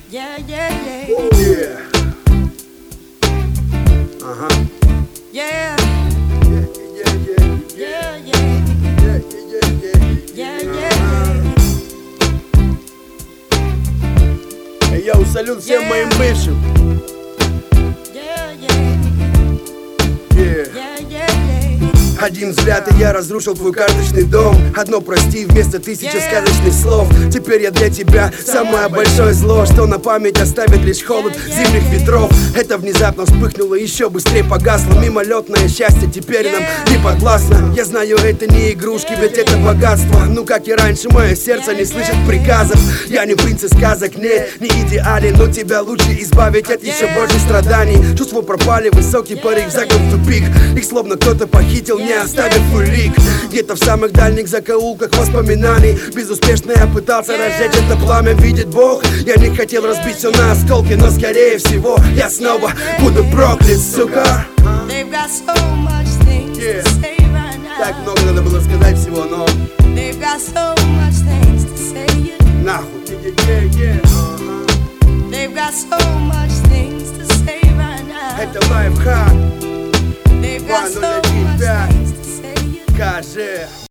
Yeah, yeah, yeah. Yeah. Uh-huh. Yeah, Yeah, yeah, yeah, yeah, yeah. yeah. Yeah, yeah, yeah. Yeah, yeah. Эй, йоу, салют всем моим бывшим. Yeah, yeah. Yeah. Yeah, yeah, yeah. Один взгляд, и я разрушил твой карточный дом. Одно прости вместо тысячи сказочных слов. Теперь я для тебя самое большое зло, что на память оставит лишь холод зимних ветров. Это внезапно вспыхнуло, еще быстрее погасло. Мимолетное счастье теперь нам не подвластно. Я знаю, это не игрушки, ведь это богатство. Ну как и раньше, мое сердце не слышит приказов. Я не принц из сказок, не идеален, но тебя лучше избавить от еще больших страданий. Чувства пропали, высокий парик загнан в тупик. Их словно кто-то похитил, не оставив улик. Где-то в самых дальних закоулках воспоминаний безуспешно я пытался разжечь это пламя. Видит Бог, я не хотел разбить все на осколки, но скорее всего я снова буду проклят, сука. They've got so much things Yeah. to say right now. Так много надо было сказать всего, но They've got so much things to say. нахуй. Ага. They've got so much things to say right now. Это лайфхак, They've got so 2015. much things to say. скажи.